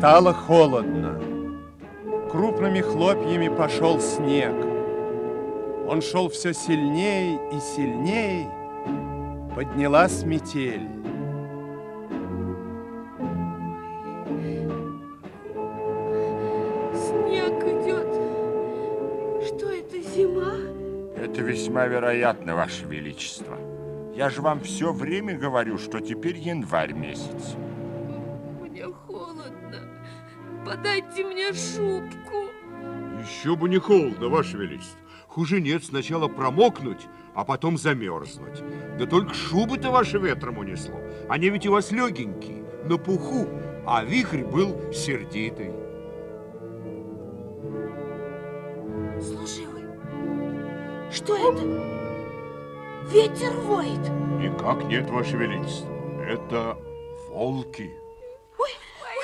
Стало холодно. Крупными хлопьями пошел снег. Он шел все сильнее и сильнее. Поднялась метель. Снег идет. Что это, зима? Это весьма вероятно, Ваше Величество. Я же вам все время говорю, что теперь январь месяц. Мне холодно. Подайте мне шубку. Еще бы не холодно, Ваше Величество. Хуже нет сначала промокнуть, а потом замерзнуть. Да только шубы-то ваши ветром унесло. Они ведь у вас легенькие, на пуху, а вихрь был сердитый. Служивый, что это? Ветер воет. Никак нет, Ваше Величество. Это волки. Ой,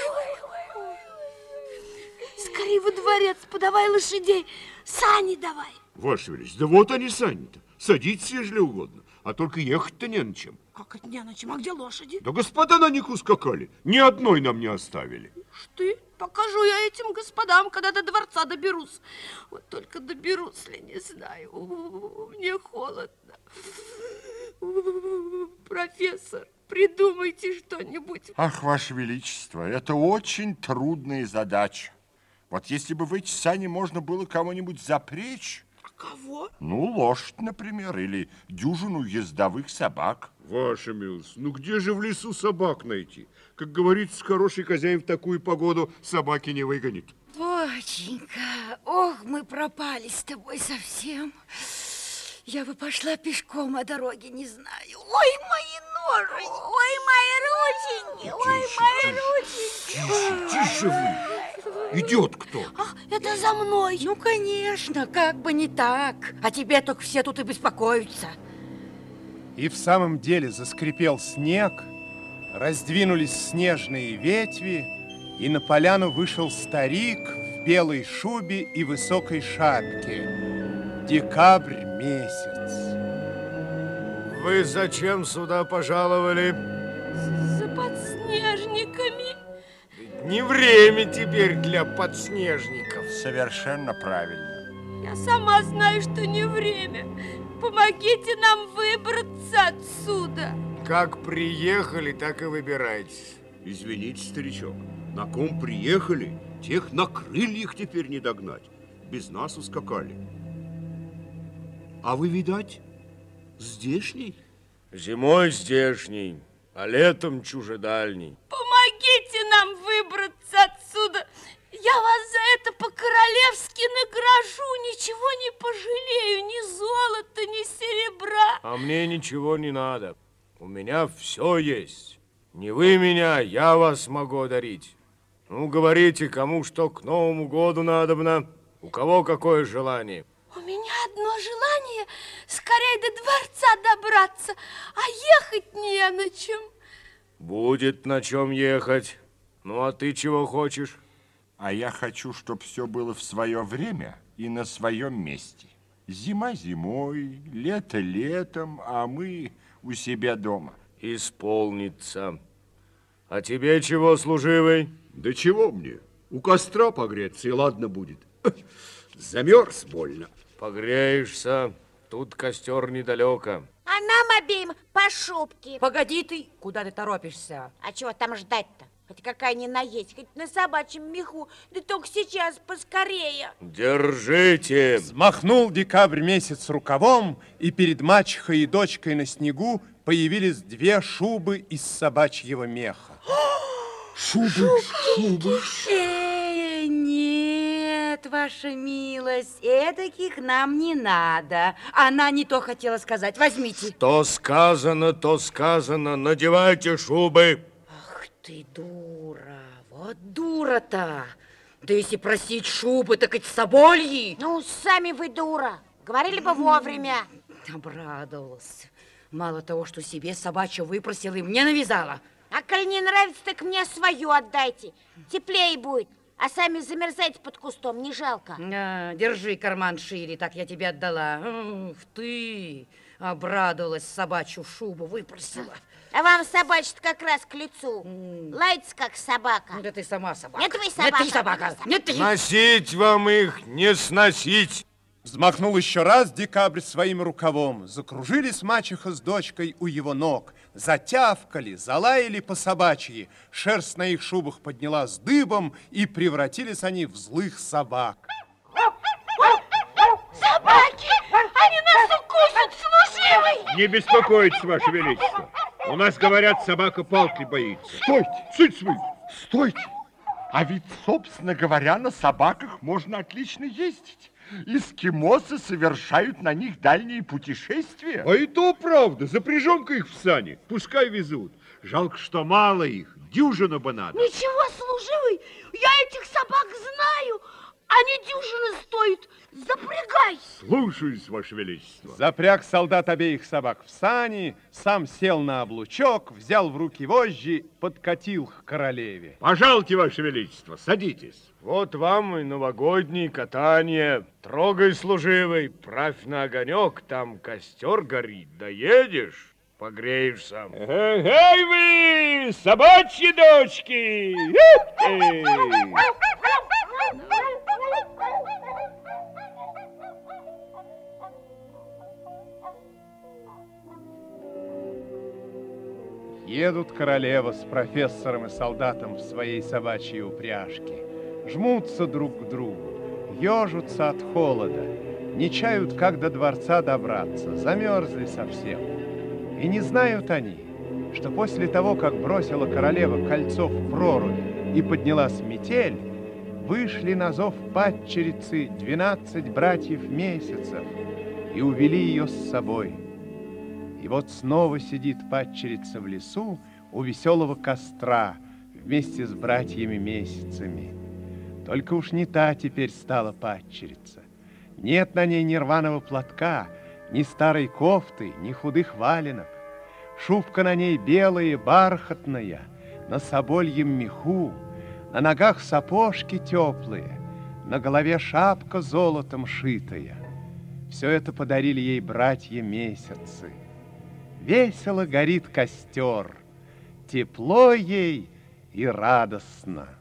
скорее во дворец, подавай лошадей, сани давай. Ваше Величество, да вот они сани-то. Садитесь, ежели угодно. А только ехать-то не на чем. Как это не на чем? А где лошади? Да господа на них ускакали. Ни одной нам не оставили. Ты? Покажу я этим господам, когда до дворца доберусь. Вот только доберусь ли, не знаю. Мне холодно. Профессор, придумайте что-нибудь. Ах, Ваше Величество, это очень трудная задача. Вот если бы в эти сани можно было кого-нибудь запрячь. Кого? Ну, лошадь, например, или дюжину ездовых собак. Ваша милость, ну где же в лесу собак найти? Как говорится, хороший хозяин в такую погоду собаки не выгонит. Доченька, ох, мы пропали с тобой совсем. Я бы пошла пешком, а дороги не знаю. Ой, мои ножи, ой, мои рученьки, ой, мои рученьки. Тише вы. Идет кто? Это за мной. Ну, конечно, как бы не так. А тебе только все тут и беспокоятся. И в самом деле заскрипел снег, раздвинулись снежные ветви, и на поляну вышел старик в белой шубе и высокой шапке. Декабрь месяц. Вы зачем сюда пожаловали? За подснежниками. Не время теперь для подснежников. Совершенно правильно. Я сама знаю, что не время. Помогите нам выбраться отсюда. Как приехали, так и выбирайтесь. Извините, старичок, на ком приехали, тех на крыльях теперь не догнать. Без нас ускакали. А вы, видать, здешний? Зимой здешний, а летом чужедальний. Помогите нам выбраться отсюда. Я вас за это по-королевски награжу. Ничего не пожалею, ни золота, ни серебра. А мне ничего не надо. У меня все есть. Не вы меня, я вас могу одарить. Ну, говорите, кому что к Новому году надобно. У кого какое желание? У меня одно желание скорее до дворца добраться, а ехать не на чем. Будет на чем ехать. Ну, а ты чего хочешь? А я хочу, чтобы все было в свое время и на своем месте. Зима зимой, лето летом, а мы у себя дома. Исполнится. А тебе чего, служивый? Да чего мне? У костра погреться, и ладно будет. Замерз больно. Погреешься. Тут костер недалеко. А нам обеим по шубке. Погоди ты, куда ты торопишься? А чего там ждать-то? Хоть какая ни наесть, хоть на собачьем меху. Да только сейчас поскорее. Держите. Взмахнул декабрь месяц рукавом, и перед мачехой и дочкой на снегу появились две шубы из собачьего меха. Шубы. Нет, ваша милость, эдаких нам не надо. Она не то хотела сказать. Возьмите. То сказано, то сказано. Надевайте шубы. Ах ты дура, вот дура-то. Да если просить шубы, так и собольи. Ну, сами вы дура. Говорили бы вовремя. Обрадовался. Мало того, что себе собачью выпросила и мне навязала. А коли не нравится, так мне свою отдайте. Теплее будет. А сами замерзайте под кустом, не жалко. Держи карман шире, так я тебе отдала. Ух ты, обрадовалась, собачью шубу выпросила. А вам собачья как раз к лицу. Лается, как собака. Да ты сама собака. Нет, вы собака. Нет, ты собака. Нет, ты... Носить вам их, не сносить. Взмахнул еще раз Декабрь своим рукавом. Закружились мачеха с дочкой у его ног. Затявкали, залаяли по собачьи. Шерсть на их шубах поднялась дыбом, и превратились они в злых собак. Собаки! Они нас укусят, служивый! Не беспокойтесь, Ваше Величество. У нас, говорят, собака палки боится. Стойте! Цыть свой! Стойте! А ведь, собственно говоря, на собаках можно отлично ездить. Эскимосы совершают на них дальние путешествия. А и то правда. Запряжем-ка их в сани, пускай везут. Жалко, что мало их. Дюжина бы надо. Ничего, служивый, я этих собак знаю. Они дюжины стоят. Запрягай. Слушаюсь, Ваше Величество. Запряг солдат обеих собак в сани, сам сел на облучок, взял в руки вожжи, подкатил к королеве. Пожалуйте, Ваше Величество, садитесь. Вот вам и новогодние катания. Трогай, служивый, правь на огонек, там костер горит. Доедешь, погреешься. Эй вы, собачьи дочки! Едут королева с профессором и солдатом в своей собачьей упряжке. Жмутся друг к другу, ежутся от холода, не чают, как до дворца добраться, замерзли совсем. И не знают они, что после того, как бросила королева кольцо в прорубь и поднялась метель, вышли на зов падчерицы 12 братьев месяцев и увели ее с собой. И вот снова сидит падчерица в лесу у веселого костра вместе с братьями месяцами. Только уж не та теперь стала падчерица. Нет на ней ни рваного платка, ни старой кофты, ни худых валенок. Шубка на ней белая, бархатная, на собольем меху, на ногах сапожки теплые, на голове шапка золотом шитая. Все это подарили ей братья месяцы. Весело горит костер, тепло ей и радостно.